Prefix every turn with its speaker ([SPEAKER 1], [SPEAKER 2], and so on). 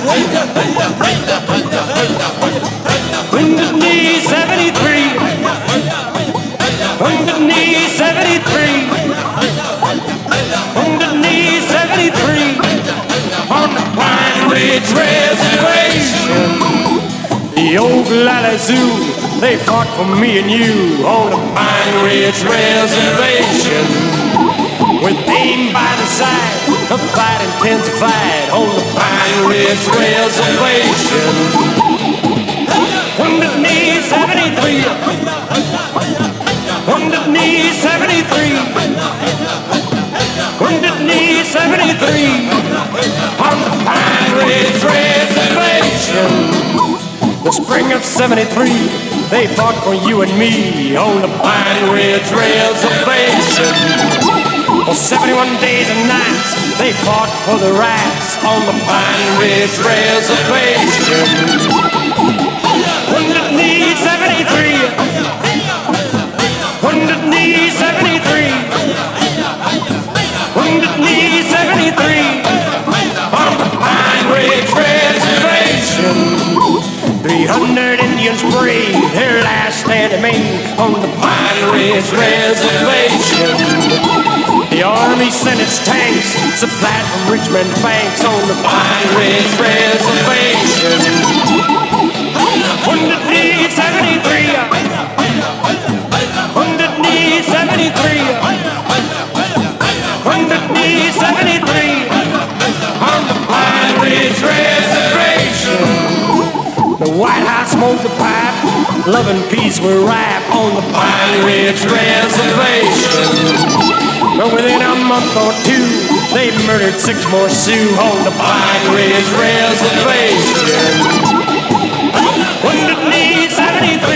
[SPEAKER 1] Wounded Knee 73. Wounded Knee 73. Wounded Knee 73. On the Pine Ridge Reservation. The old Lalazoo, they fought for me and you on the Pine Ridge Reservation. With aim by the side, the fight intensified on the Pine Ridge Reservation. Wounded Knee 73. Wounded Knee 73. Wounded Knee 73. On the Pine Ridge Reservation. The spring of 73, they fought for you and me on the Pine Ridge Reservation. For 71 days and nights, they fought for the rights on the Pine Ridge Reservation. Wounded Knee 73. Wounded Knee 73. Wounded Knee 73. On the Pine Ridge Reservation. 300 Indians brave their last stand to me on the Pine Ridge Reservation. The Army sent its tanks supplied from Richmond banks on the Pine Ridge Reservation. Wounded Knee 73. Wounded Knee 73. Wounded Knee 73. On the Pine Ridge Reservation. The White House smoked the pipe, love and peace were ripe on the Pine Ridge Reservation. But within a month or two, they murdered 6 more Sioux on the Pine Ridge Reservation. Wounded Knee 73.